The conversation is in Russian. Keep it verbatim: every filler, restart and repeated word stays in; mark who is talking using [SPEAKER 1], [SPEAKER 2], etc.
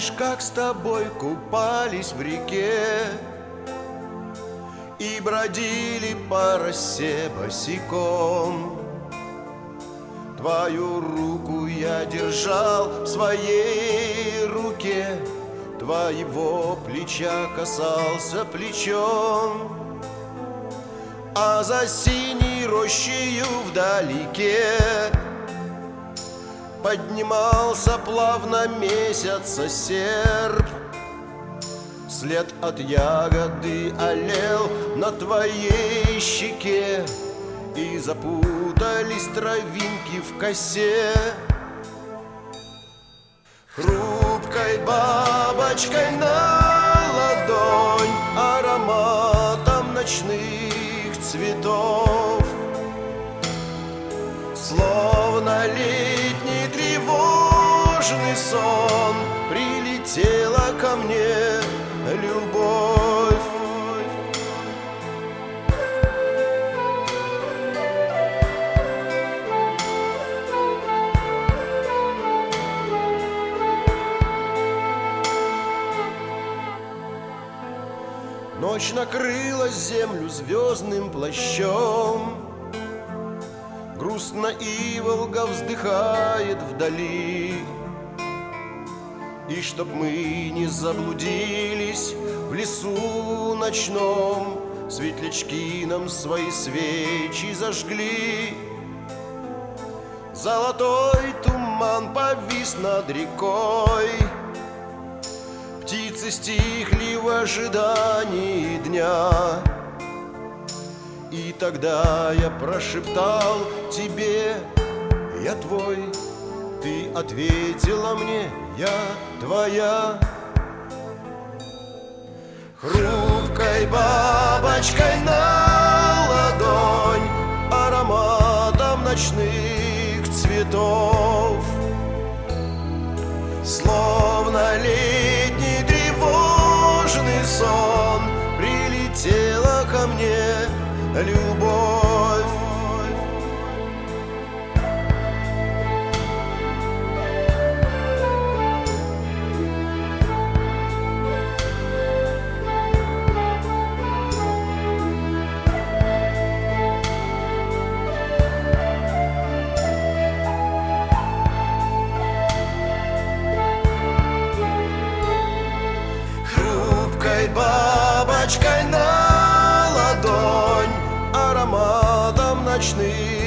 [SPEAKER 1] Помнишь, как с тобой купались в реке и бродили по росе босиком? Твою руку я держал в своей руке, твоего плеча касался плечом. А за синей рощею вдалеке поднимался плавно месяца серп. След от ягоды олел на твоей щеке, и запутались травинки в косе. Хрупкой бабочкой на ладонь ароматом ночных цветов, словно летний тревожный сон, прилетела ко мне любовь. Ночь накрыла землю звездным плащом, грустно и Волга вздыхает вдали. И чтоб мы не заблудились в лесу ночном, светлячки нам свои свечи зажгли. Золотой туман повис над рекой, птицы стихли в ожидании дня. И тогда я прошептал тебе: я твой. Ты ответила мне: я твоя. Хрупкой бабочкой на ладонь ароматом ночных цветов, словно летний тревожный сон, прилетела ко мне любовь. Бабочкой на ладонь ароматом ночных